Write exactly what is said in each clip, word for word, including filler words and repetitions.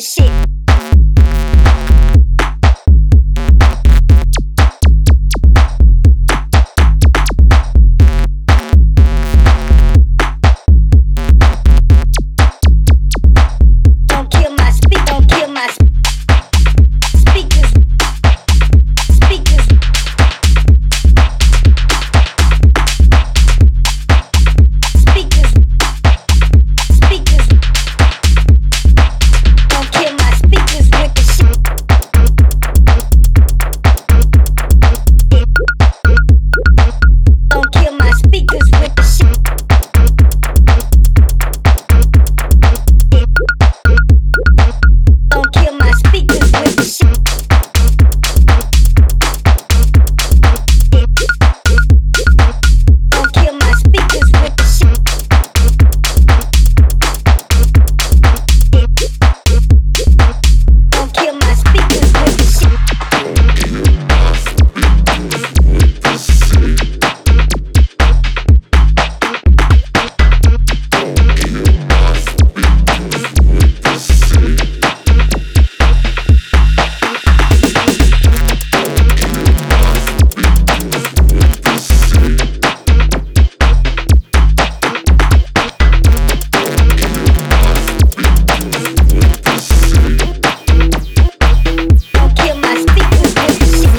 shit. Don't kill my speak, don't kill my speakers. Speakers. Speakers. Speakers. Don't kill my speakers with the shit. Don't kill my speakers with the shit. Don't kill my speakers with the shit. Don't kill my speakers with the shit. Don't kill my speakers with the shit. Don't kill my speakers with the shit.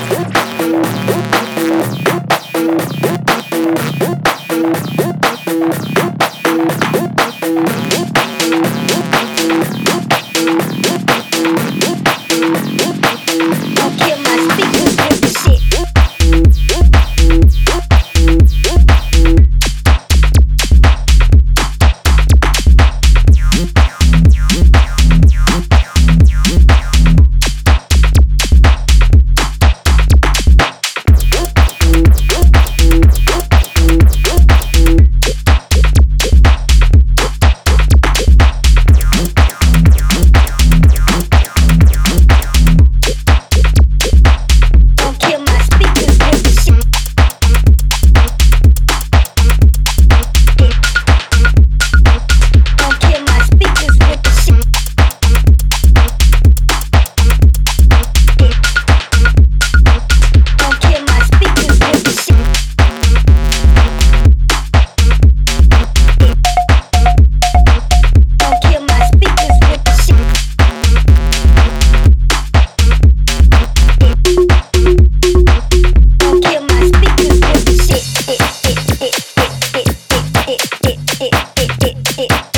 Don't kill my speakers with the shit. Don't kill my speakers with the shit. Don't kill my speakers with the shit. Don't kill my speakers with the shit. Don't kill my speakers with the shit. Don't kill my speakers with the shit. It, it, it, it, it, it, it, it, it, it, it, it.